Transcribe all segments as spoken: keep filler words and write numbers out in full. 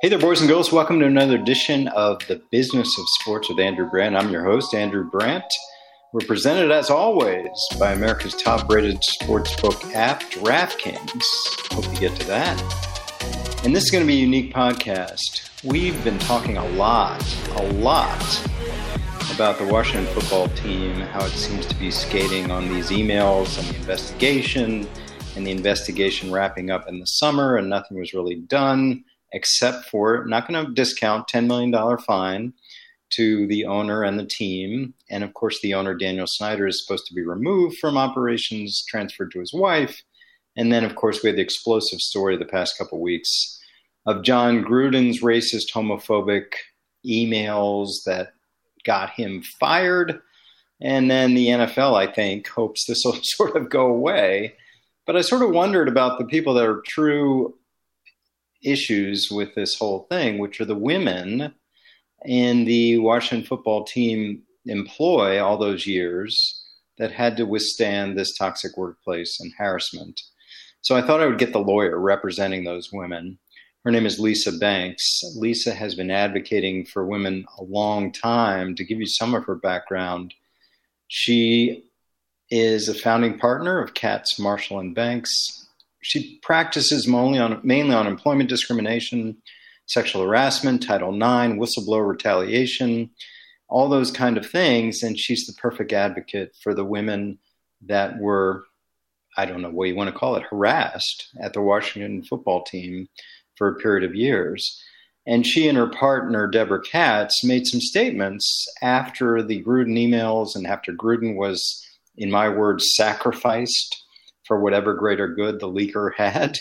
Hey there, boys and girls. Welcome to another edition of The Business of Sports with Andrew Brandt. I'm your host, Andrew Brandt. We're presented, as always, by America's top-rated sportsbook app, DraftKings. Hope you get to that. And this is going to be a unique podcast. We've been talking a lot, a lot about the Washington football team, how it seems to be skating on these emails and the investigation, and the investigation wrapping up in the summer, and nothing was really done. Except for, not going to discount, ten million dollars fine to the owner and the team. And of course, the owner, Daniel Snyder, is supposed to be removed from operations, transferred to his wife. And then, of course, we had the explosive story of the past couple of weeks of Jon Gruden's racist, homophobic emails that got him fired. And then the N F L, I think, hopes this will sort of go away. But I sort of wondered about the people that are true issues with this whole thing, which are the women in the Washington football team employ all those years that had to withstand this toxic workplace and harassment. So I thought I would get the lawyer representing those women. Her name is Lisa Banks. Lisa has been advocating for women a long time. To give you some of her background, she is a founding partner of Katz, Marshall and Banks. She practices mainly on, mainly on employment discrimination, sexual harassment, Title nine, whistleblower retaliation, all those kind of things. And she's the perfect advocate for the women that were, I don't know what you want to call it, harassed at the Washington football team for a period of years. And she and her partner, Deborah Katz, made some statements after the Gruden emails and after Gruden was, in my words, sacrificed for whatever greater good the leaker had.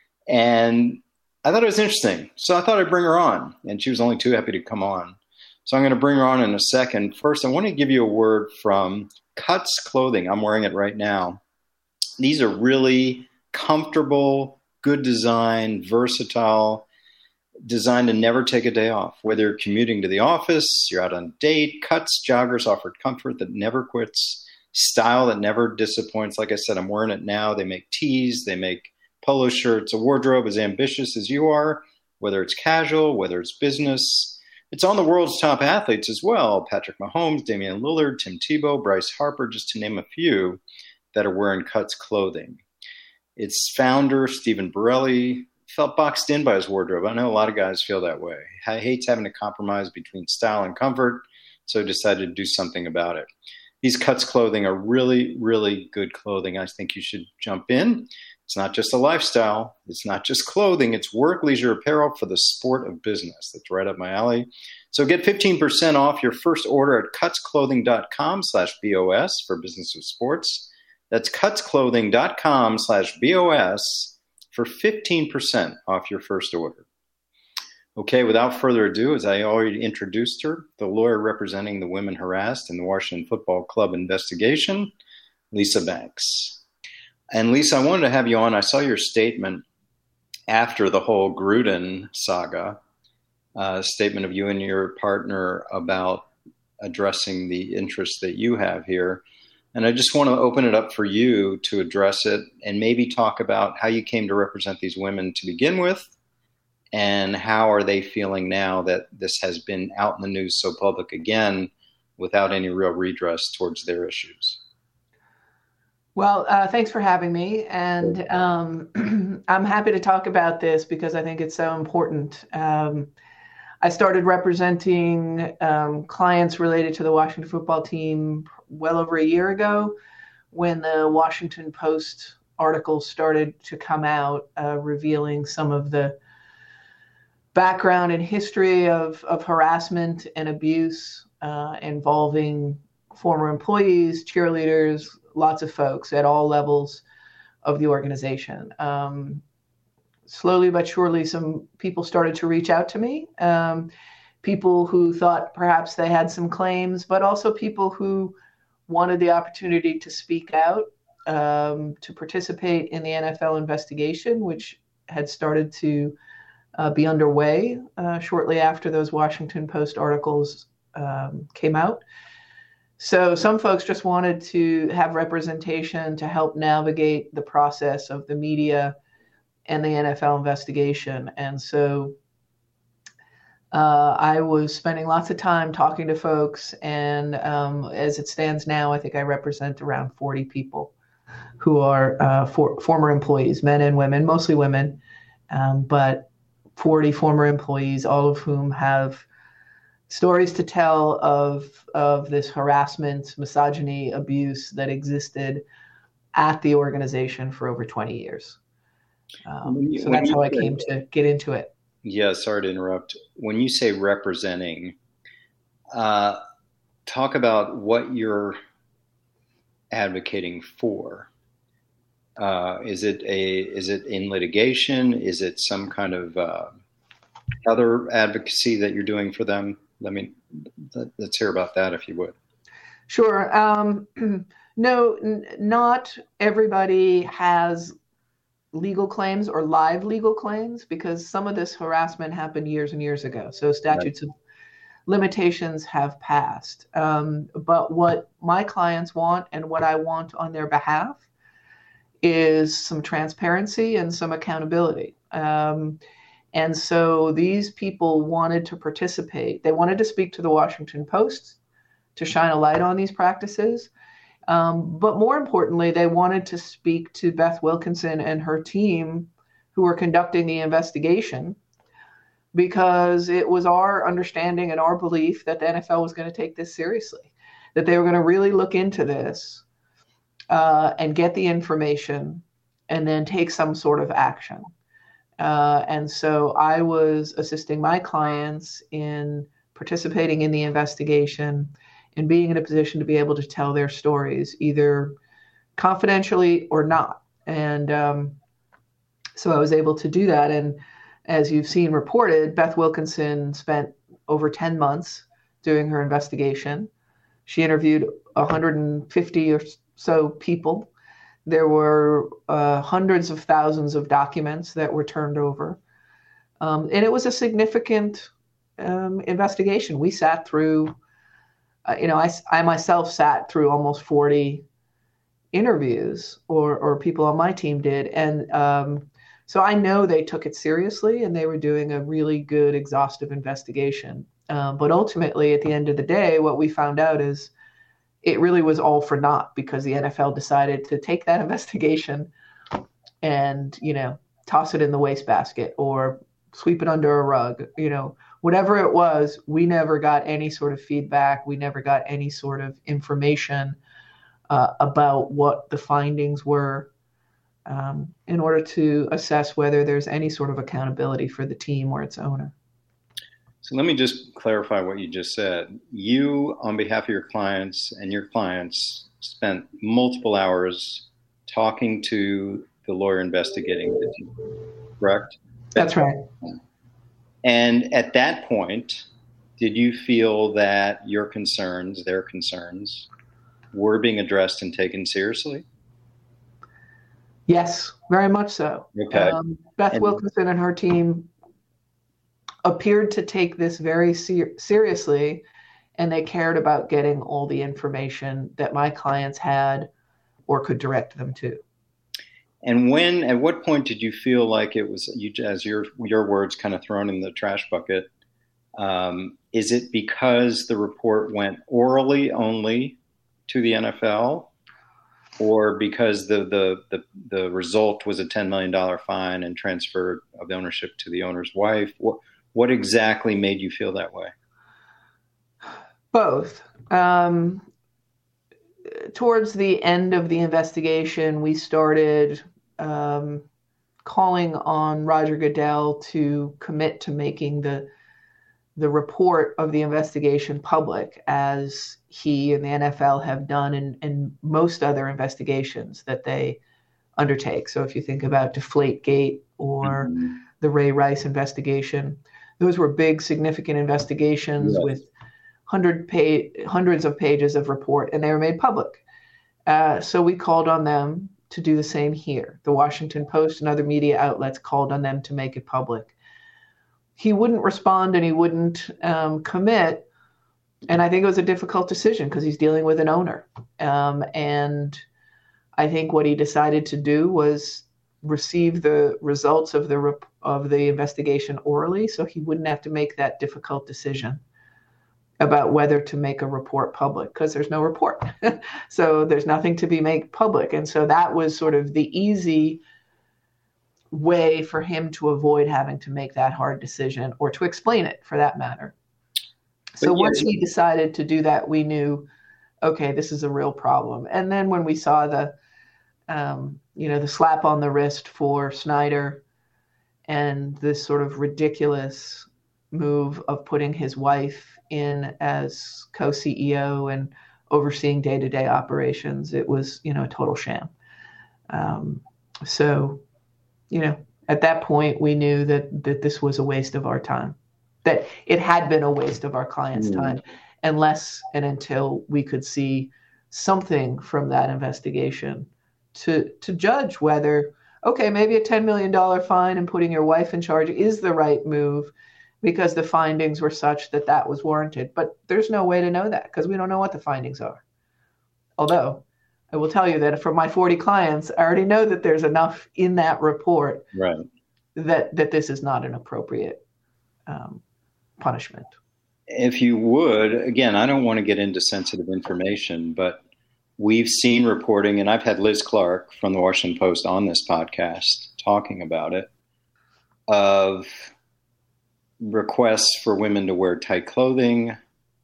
And I thought it was interesting. So I thought I'd bring her on. And she was only too happy to come on. So I'm going to bring her on in a second. First, I want to give you a word from Cuts Clothing. I'm wearing it right now. These are really comfortable, good design, versatile, designed to never take a day off. Whether you're commuting to the office, you're out on a date, Cuts joggers offer comfort that never quits. Style that never disappoints. Like I said, I'm wearing it now. They make tees. They make polo shirts. A wardrobe as ambitious as you are, whether it's casual, whether it's business. It's on the world's top athletes as well. Patrick Mahomes, Damian Lillard, Tim Tebow, Bryce Harper, just to name a few that are wearing Cuts clothing. Its founder, Stephen Borelli, felt boxed in by his wardrobe. I know a lot of guys feel that way. He hates having to compromise between style and comfort, so decided to do something about it. These Cuts clothing are really, really good clothing. I think you should jump in. It's not just a lifestyle. It's not just clothing. It's work, leisure apparel for the sport of business. That's right up my alley. So get fifteen percent off your first order at cutsclothing.com slash BOS for Business of Sports. That's cutsclothing.com slash BOS for fifteen percent off your first order. Okay, without further ado, as I already introduced her, the lawyer representing the women harassed in the Washington Football Club investigation, Lisa Banks. And Lisa, I wanted to have you on. I saw your statement after the whole Gruden saga, uh, statement of you and your partner about addressing the interests that you have here. And I just want to open it up for you to address it and maybe talk about how you came to represent these women to begin with. And how are they feeling now that this has been out in the news so public again without any real redress towards their issues? Well, uh, thanks for having me. And um, I'm happy to talk about this because I think it's so important. Um, I started representing um, clients related to the Washington football team well over a year ago when the Washington Post articles started to come out uh, revealing some of the background and history of, of harassment and abuse uh, involving former employees, cheerleaders, lots of folks at all levels of the organization. Um, slowly but surely, some people started to reach out to me, um, people who thought perhaps they had some claims, but also people who wanted the opportunity to speak out, um, to participate in the N F L investigation, which had started to Uh, be underway uh, shortly after those Washington Post articles um, came out. So some folks just wanted to have representation to help navigate the process of the media and the N F L investigation. And so uh, I was spending lots of time talking to folks, and um, as it stands now, I think I represent around forty people who are uh, for, former employees, men and women, mostly women, um, but forty former employees, all of whom have stories to tell of of this harassment, misogyny, abuse that existed at the organization for over twenty years. Um, When you- so when that's you how I say- came to get into it. Yeah, sorry to interrupt. When you say representing, uh, talk about what you're advocating for. Uh, is it a is it in litigation? Is it some kind of uh, other advocacy that you're doing for them? Let me let's hear about that, if you would. Sure. Um, no, n- not everybody has legal claims or live legal claims, because some of this harassment happened years and years ago. So statutes of limitations have passed. Um, but what my clients want and what I want on their behalf is some transparency and some accountability. Um, and so these people wanted to participate. They wanted to speak to the Washington Post to shine a light on these practices. Um, but more importantly, they wanted to speak to Beth Wilkinson and her team who were conducting the investigation, because it was our understanding and our belief that the N F L was going to take this seriously, that they were going to really look into this uh, and get the information and then take some sort of action. Uh, and so I was assisting my clients in participating in the investigation and being in a position to be able to tell their stories, either confidentially or not. And um, so I was able to do that. And as you've seen reported, Beth Wilkinson spent over ten months doing her investigation. She interviewed one hundred fifty or so people. There were uh, hundreds of thousands of documents that were turned over. Um, and it was a significant um, investigation. We sat through Uh, you know, I, I myself sat through almost forty interviews, or, or people on my team did. And um, so I know they took it seriously and they were doing a really good, exhaustive investigation. Um, but ultimately, at the end of the day, what we found out is it really was all for naught, because the N F L decided to take that investigation and, you know, toss it in the wastebasket or sweep it under a rug, you know. Whatever it was, we never got any sort of feedback. We never got any sort of information uh, about what the findings were, um, in order to assess whether there's any sort of accountability for the team or its owner. So let me just clarify what you just said. You, on behalf of your clients and your clients, spent multiple hours talking to the lawyer investigating the team, correct? That's right. And at that point, did you feel that your concerns, their concerns, were being addressed and taken seriously? Yes, very much so. Okay. Um, Beth And- Wilkinson and her team appeared to take this very ser- seriously, and they cared about getting all the information that my clients had or could direct them to. And when, at what point did you feel like it was, you, as your your words, kind of thrown in the trash bucket? Um, is it because the report went orally only to the N F L, or because the the the, the result was a ten million dollars fine and transfer of ownership to the owner's wife? What what exactly made you feel that way? Both. Um, towards the end of the investigation, we started um, calling on Roger Goodell to commit to making the the report of the investigation public, as he and the N F L have done in, in most other investigations that they undertake. So if you think about Deflategate or mm-hmm. the Ray Rice investigation, those were big, significant investigations yes. with hundred page, hundreds of pages of report, and they were made public. Uh, so we called on them to do the same here. The Washington Post and other media outlets called on them to make it public. He wouldn't respond and he wouldn't um, commit. And I think it was a difficult decision because he's dealing with an owner. Um, and I think what he decided to do was receive the results of the rep- of the investigation orally, so he wouldn't have to make that difficult decision about whether to make a report public, because there's no report. So there's nothing to be made public. And so that was sort of the easy way for him to avoid having to make that hard decision, or to explain it for that matter. So But once yes, he decided to do that, we knew, okay, this is a real problem. And then when we saw the, um, you know, the slap on the wrist for Snyder and this sort of ridiculous move of putting his wife in as co-C E O and overseeing day-to-day operations, it was, you know, a total sham. Um, so, you know, at that point, we knew that that this was a waste of our time, that it had been a waste of our clients' Mm. time, unless and until we could see something from that investigation to to judge whether, okay, maybe a ten million dollars fine and putting your wife in charge is the right move, because the findings were such that that was warranted. But there's no way to know that, because we don't know what the findings are. Although I will tell you that for my forty clients, I already know that there's enough in that report right. that that this is not an appropriate um, punishment. If you would, again, I don't want to get into sensitive information, but we've seen reporting, and I've had Liz Clark from the Washington Post on this podcast talking about it, of requests for women to wear tight clothing,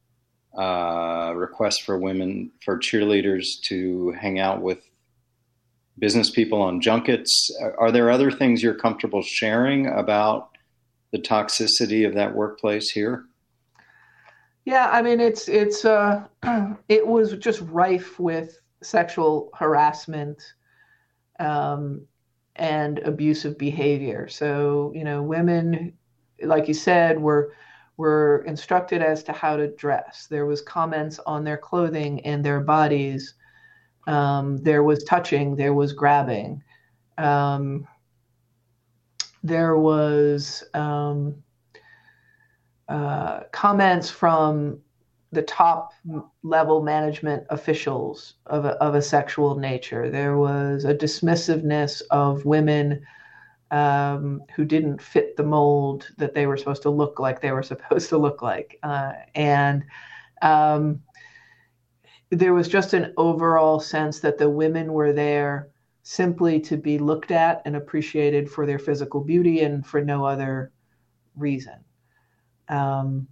uh, requests for women, for cheerleaders to hang out with business people on junkets. Are, are there other things you're comfortable sharing about the toxicity of that workplace here? Yeah, I mean, it's it's uh, it was just rife with sexual harassment um, and abusive behavior. So, you know, women, like you said, were were instructed as to how to dress. There was comments on their clothing and their bodies. Um, there was touching. There was grabbing. Um, there was um, uh, comments from the top level management officials of a, of a sexual nature. There was a dismissiveness of women um, who didn't fit the mold that they were supposed to look like they were supposed to look like. Uh, and um, there was just an overall sense that the women were there simply to be looked at and appreciated for their physical beauty and for no other reason. Um,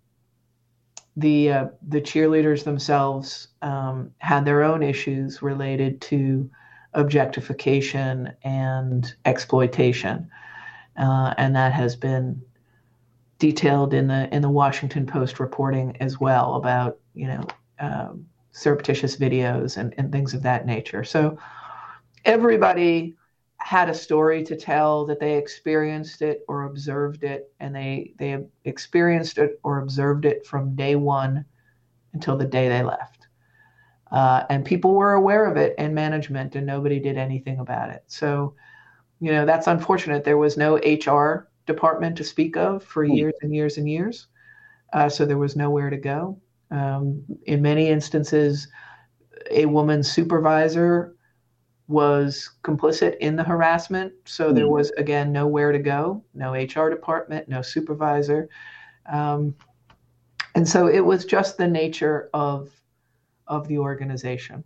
the uh, the cheerleaders themselves um, had their own issues related to objectification and exploitation, uh, and that has been detailed in the in the Washington Post reporting as well, about, you know, um, surreptitious videos and, and things of that nature. So everybody had a story to tell, that they experienced it or observed it, and they they experienced it or observed it from day one until the day they left. Uh, and people were aware of it in management, and nobody did anything about it. So, you know, that's unfortunate. There was no H R department to speak of for years and years and years. Uh, so there was nowhere to go. Um, in many instances, a woman's supervisor was complicit in the harassment. So there was, again, nowhere to go, no H R department, no supervisor. Um, and so it was just the nature of, of the organization.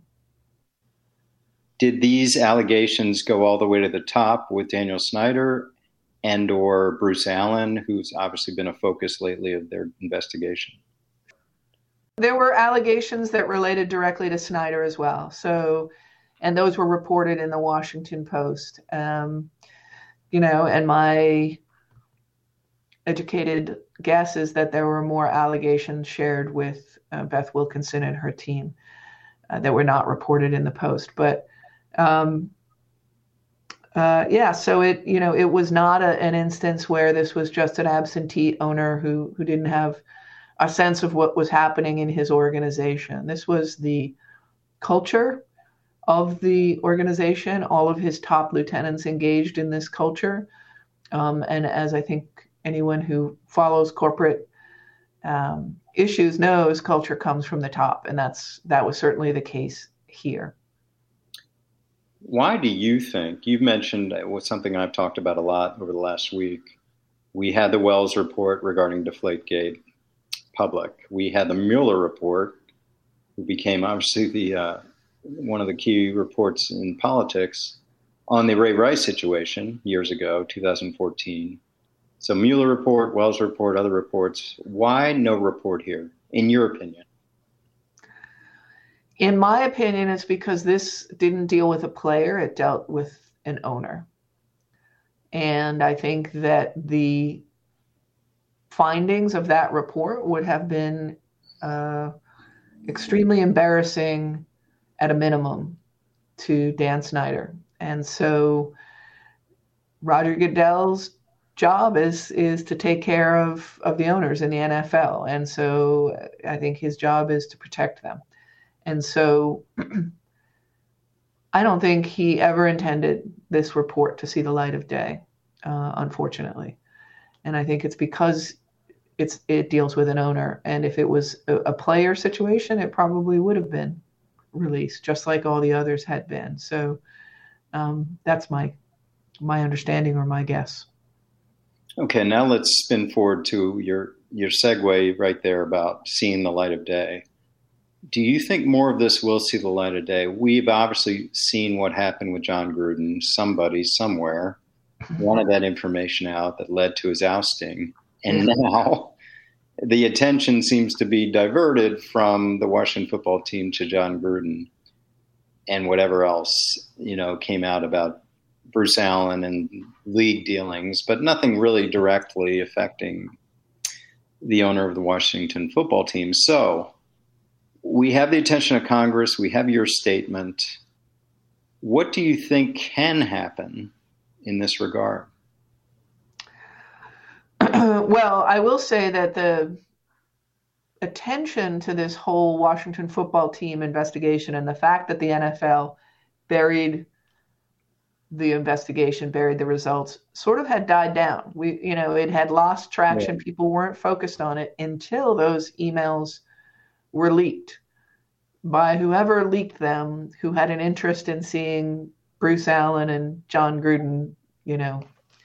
Did these allegations go all the way to the top with Daniel Snyder and or Bruce Allen, who's obviously been a focus lately of their investigation? There were allegations that related directly to Snyder as well. So, and those were reported in the Washington Post. Um, you know, and my educated guess is that there were more allegations shared with uh, Beth Wilkinson and her team uh, that were not reported in the Post. But um, uh, yeah, so it, you know, it was not a, an instance where this was just an absentee owner who who didn't have a sense of what was happening in his organization. This was the culture of the organization, all of his top lieutenants engaged in this culture. Um, and as I think anyone who follows corporate um, issues knows, culture comes from the top. And that's that was certainly the case here. Why do you think, you've mentioned it was something I've talked about a lot over the last week. We had the Wells report regarding Deflategate public. We had the Mueller report, who became obviously the uh, one of the key reports in politics on the Ray Rice situation years ago, two thousand fourteen. So Mueller report, Wells report, other reports. Why no report here, in your opinion? In my opinion, it's because this didn't deal with a player, it dealt with an owner. And I think that the findings of that report would have been uh, extremely embarrassing at a minimum to Dan Snyder. And so Roger Goodell's job is is to take care of, of the owners in the N F L. And so I think his job is to protect them. And so I don't think he ever intended this report to see the light of day, uh, unfortunately. And I think it's because it's it deals with an owner. And if it was a, a player situation, it probably would have been released, just like all the others had been. So um, that's my my understanding or my guess. Okay, now let's spin forward to your your segue right there about seeing the light of day. Do you think more of this will see the light of day? We've obviously seen what happened with John Gruden. Somebody somewhere wanted that information out that led to his ousting. And now the attention seems to be diverted from the Washington football team to John Gruden and whatever else, you know, came out about Bruce Allen and league dealings, but nothing really directly affecting the owner of the Washington football team. So we have the attention of Congress. We have your statement. What do you think can happen in this regard? Well, I will say that the attention to this whole Washington football team investigation and the fact that the N F L buried the investigation, buried the results, sort of had died down. We, you know, it had lost traction. Yeah. People weren't focused on it until those emails were leaked by whoever leaked them, who had an interest in seeing Bruce Allen and John Gruden, you know,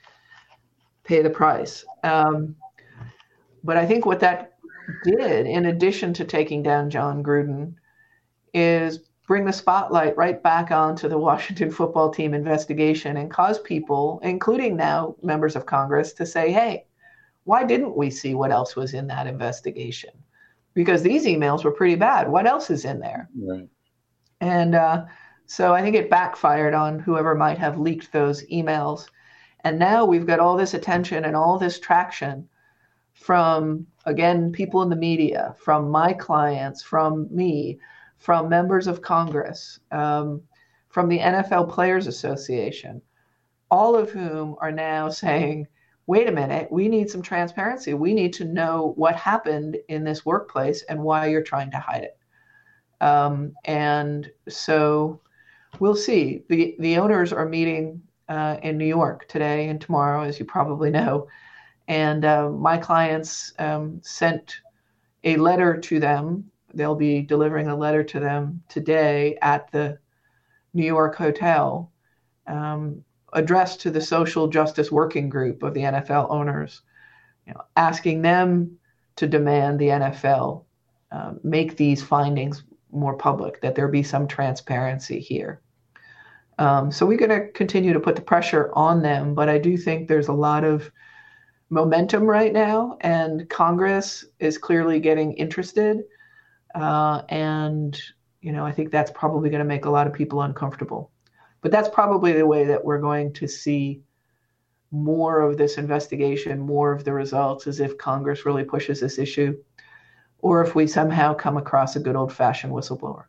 pay the price. Um, but I think what that did, in addition to taking down John Gruden, is bring the spotlight right back onto the Washington football team investigation and cause people, including now members of Congress, to say, hey, why didn't we see what else was in that investigation? Because these emails were pretty bad. What else is in there? Right. And uh, so I think it backfired on whoever might have leaked those emails. And now we've got all this attention and all this traction from, again, people in the media, from my clients, from me, from members of Congress, um, from the N F L Players Association, all of whom are now saying, wait a minute, we need some transparency. We need to know what happened in this workplace and why you're trying to hide it. Um, and so we'll see. The, the owners are meeting uh, in New York today and tomorrow, as you probably know. And uh, my clients um, sent a letter to them. They'll be delivering a letter to them today at the New York hotel, um, addressed to the Social Justice Working Group of the N F L owners, you know, asking them to demand the N F L uh, make these findings more public, that there be some transparency here. Um, so we're going to continue to put the pressure on them, but I do think there's a lot of momentum right now, and Congress is clearly getting interested. Uh, and, you know, I think that's probably going to make a lot of people uncomfortable. But that's probably the way that we're going to see more of this investigation, more of the results, is if Congress really pushes this issue, or if we somehow come across a good old-fashioned whistleblower.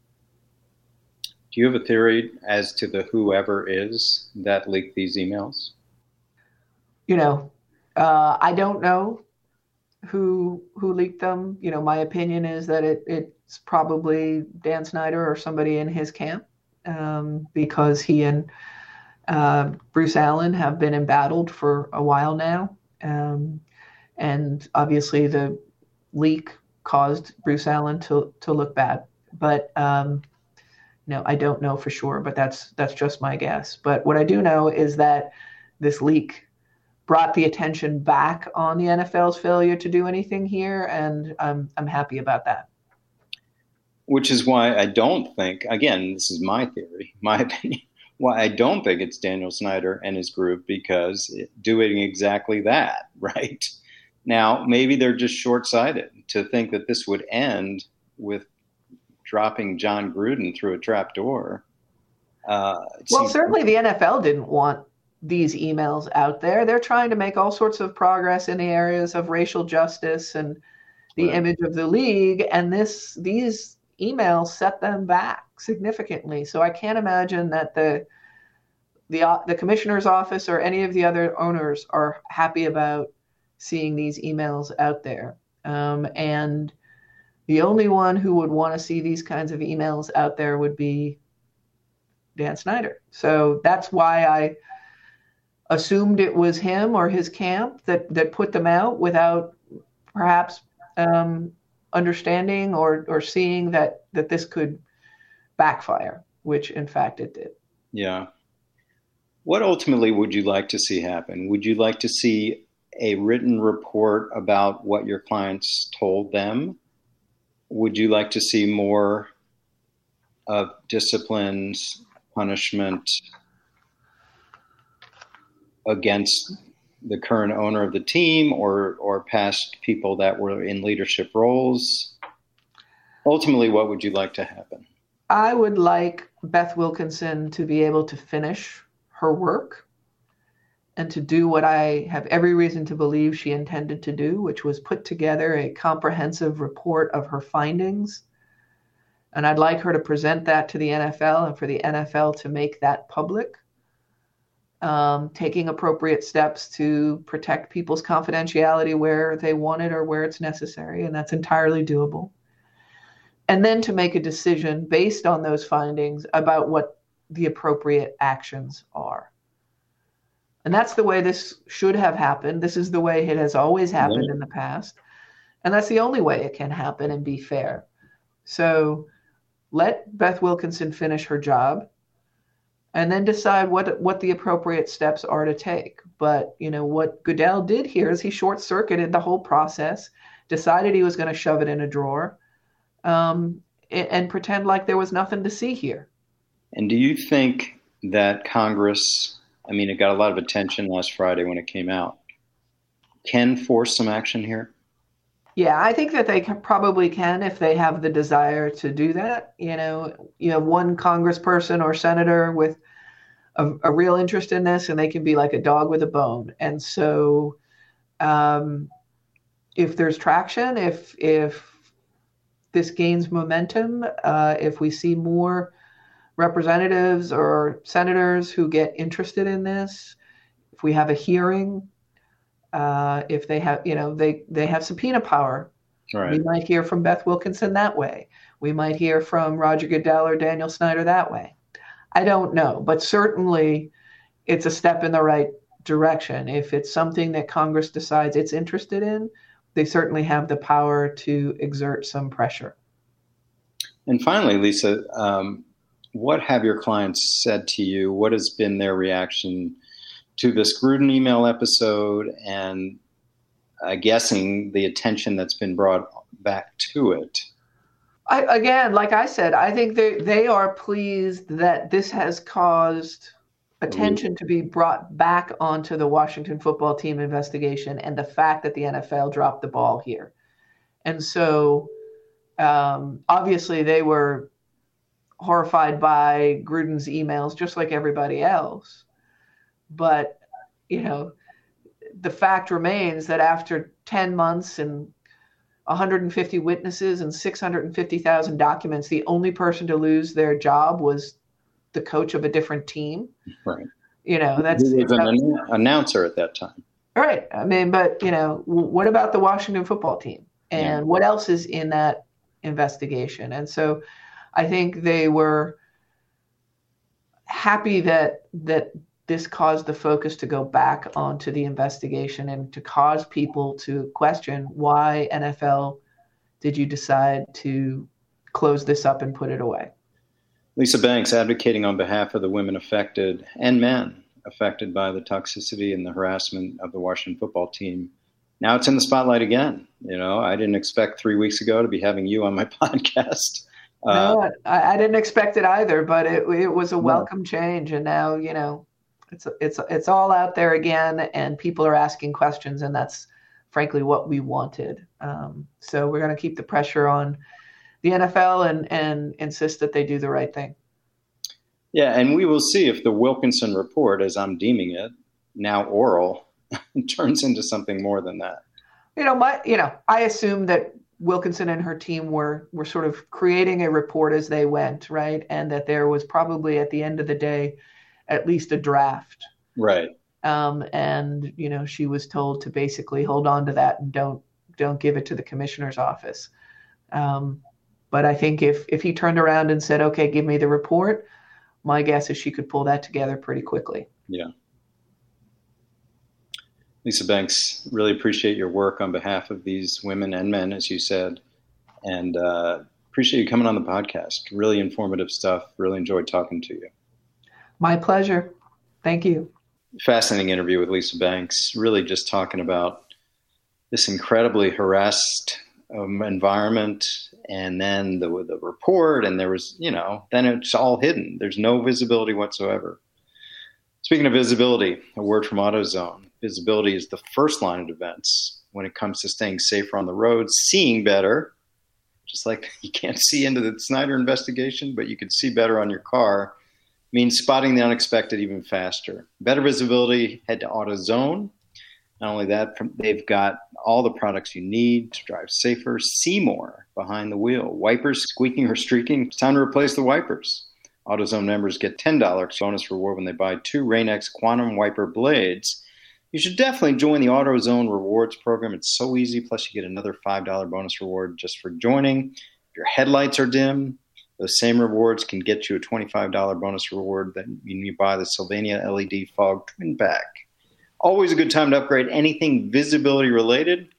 Do you have a theory as to the whoever is that leaked these emails? You know, uh, I don't know who who leaked them. You know, my opinion is that it, it's probably Dan Snyder or somebody in his camp. Um, because he and uh, Bruce Allen have been embattled for a while now. Um, and obviously the leak caused Bruce Allen to, to look bad. But, um, no, I don't know for sure, but that's that's just my guess. But what I do know is that this leak brought the attention back on the N F L's failure to do anything here, and I'm I'm happy about that. Which is why I don't think, again, this is my theory, my opinion, why I don't think it's Daniel Snyder and his group, because it, doing exactly that, right? Now, maybe they're just short-sighted to think that this would end with dropping John Gruden through a trap door. Uh, well, certainly the N F L didn't want these emails out there. They're trying to make all sorts of progress in the areas of racial justice and the right. image of the league, and this these emails set them back significantly. So I can't imagine that the the uh, the commissioner's office or any of the other owners are happy about seeing these emails out there. Um, and the only one who would want to see these kinds of emails out there would be Dan Snyder. So that's why I assumed it was him or his camp that, that put them out without perhaps um, understanding or, or seeing that, that this could backfire, which in fact it did. Yeah. What ultimately would you like to see happen? Would you like to see a written report about what your clients told them? Would you like to see more of disciplines, punishment against the current owner of the team or, or past people that were in leadership roles? Ultimately, what would you like to happen? I would like Beth Wilkinson to be able to finish her work and to do what I have every reason to believe she intended to do, which was put together a comprehensive report of her findings. And I'd like her to present that to the N F L and for the N F L to make that public, um, taking appropriate steps to protect people's confidentiality where they want it or where it's necessary, and that's entirely doable. And then to make a decision based on those findings about what the appropriate actions are. And that's the way this should have happened. This is the way it has always happened yeah. in the past. And that's the only way it can happen and be fair. So let Beth Wilkinson finish her job and then decide what what the appropriate steps are to take. But, you know, what Goodell did here is he short-circuited the whole process, decided he was going to shove it in a drawer, um, and, and pretend like there was nothing to see here. And do you think that Congress, I mean, it got a lot of attention last Friday when it came out, can force some action here? Yeah, I think that they can, probably can if they have the desire to do that. You know, you have one congressperson or senator with a, a real interest in this, and they can be like a dog with a bone. And so um, if there's traction, if if this gains momentum, uh, if we see more representatives or senators who get interested in this, if we have a hearing, uh, if they have, you know, they, they have subpoena power. Right. We might hear from Beth Wilkinson that way. We might hear from Roger Goodell or Daniel Snyder that way. I don't know, but certainly it's a step in the right direction. If it's something that Congress decides it's interested in, they certainly have the power to exert some pressure. And finally, Lisa, um, what have your clients said to you? What has been their reaction to this Gruden email episode and uh, guessing the attention that's been brought back to it? I, again, like I said, I think they, they are pleased that this has caused attention to be brought back onto the Washington football team investigation and the fact that the N F L dropped the ball here. And so um, obviously they were horrified by Gruden's emails, just like everybody else. But, you know, the fact remains that after ten months and one hundred fifty witnesses and six hundred fifty thousand documents, the only person to lose their job was the coach of a different team. Right. You know, that's he was an an- announcer at that time. Right. I mean, but, you know, what about the Washington football team? And yeah. what else is in that investigation? And so I think they were happy that that this caused the focus to go back onto the investigation and to cause people to question, why, N F L, did you decide to close this up and put it away? Lisa Banks advocating on behalf of the women affected and men affected by the toxicity and the harassment of the Washington football team. Now it's in the spotlight again. You know, I didn't expect three weeks ago to be having you on my podcast. Uh, no, I, I didn't expect it either, but it, it was a welcome no. change. And now, you know, it's, it's, it's all out there again and people are asking questions, and that's frankly what we wanted. Um, so we're going to keep the pressure on the N F L and, and insist that they do the right thing. Yeah, and we will see if the Wilkinson report, as I'm deeming it, now oral, turns into something more than that. You know, my, you know, I assume that Wilkinson and her team were were sort of creating a report as they went, right? And that there was probably at the end of the day at least a draft. Right. Um, and, you know, she was told to basically hold on to that and don't don't give it to the commissioner's office. Um, but I think if if he turned around and said, okay, give me the report, my guess is she could pull that together pretty quickly. Yeah. Lisa Banks, really appreciate your work on behalf of these women and men, as you said, and uh, appreciate you coming on the podcast. Really informative stuff. Really enjoyed talking to you. My pleasure. Thank you. Fascinating interview with Lisa Banks, really just talking about this incredibly harassed um, environment, and then the, the report, and there was, you know, then it's all hidden. There's no visibility whatsoever. Speaking of visibility, a word from AutoZone. Visibility is the first line of defense when it comes to staying safer on the road, seeing better, just like you can't see into the Snyder investigation, but you can see better on your car, means spotting the unexpected even faster. Better visibility, head to AutoZone. Not only that, they've got all the products you need to drive safer. See more behind the wheel. Wipers squeaking or streaking, it's time to replace the wipers. AutoZone members get ten dollars bonus reward when they buy two Rain-X Quantum Wiper blades. You should definitely join the AutoZone Rewards program. It's so easy. Plus, you get another five dollars bonus reward just for joining. If your headlights are dim, those same rewards can get you a twenty-five dollars bonus reward when you buy the Sylvania L E D Fog Twin Pack. Always a good time to upgrade anything visibility related.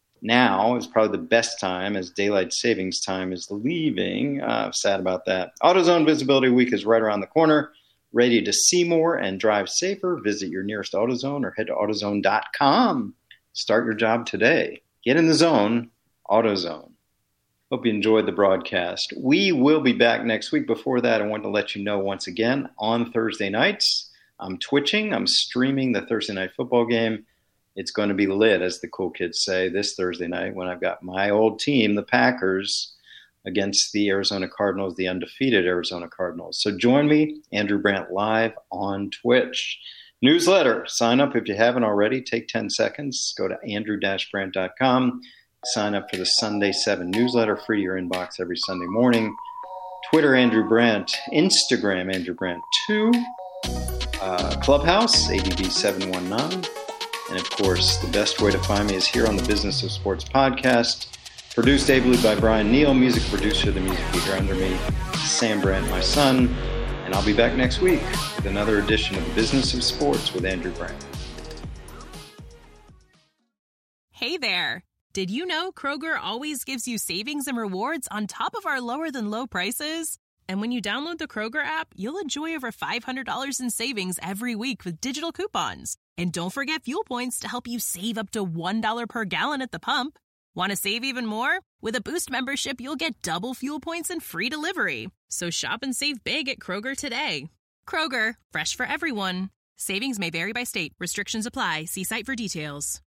Now is probably the best time, as daylight savings time is leaving. Uh, sad about that. AutoZone Visibility Week is right around the corner. Ready to see more and drive safer? Visit your nearest AutoZone or head to AutoZone dot com. Start your job today. Get in the zone. AutoZone. Hope you enjoyed the broadcast. We will be back next week. Before that, I want to let you know once again, on Thursday nights, I'm twitching. I'm streaming the Thursday night football game. It's going to be lit, as the cool kids say, this Thursday night when I've got my old team, the Packers, against the Arizona Cardinals, the undefeated Arizona Cardinals. So join me, Andrew Brandt, live on Twitch. Newsletter. Sign up if you haven't already. Take ten seconds. Go to andrew dash brandt dot com. Sign up for the Sunday seven newsletter, free to your inbox every Sunday morning. Twitter, Andrew Brandt. Instagram, Andrew Brandt two. Uh, Clubhouse, A D B seven one nine. And, of course, the best way to find me is here on the Business of Sports podcast. Produced ably by Brian Neal, music producer, the music leader under me, Sam Brandt, my son. And I'll be back next week with another edition of the Business of Sports with Andrew Brandt. Hey there. Did you know Kroger always gives you savings and rewards on top of our lower than low prices? And when you download the Kroger app, you'll enjoy over five hundred dollars in savings every week with digital coupons. And don't forget fuel points to help you save up to one dollar per gallon at the pump. Want to save even more? With a Boost membership, you'll get double fuel points and free delivery. So shop and save big at Kroger today. Kroger, fresh for everyone. Savings may vary by state. Restrictions apply. See site for details.